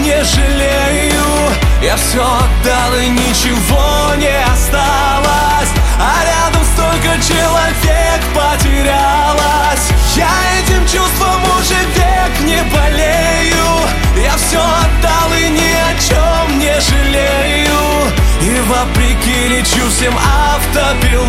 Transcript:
не жалею. Я все отдал и ничего не осталось, а рядом столько человек потерялось. Я этим чувством уже век не болею. Я все отдал и ни о чем не жалею. И вопреки лечу всем автопилотом.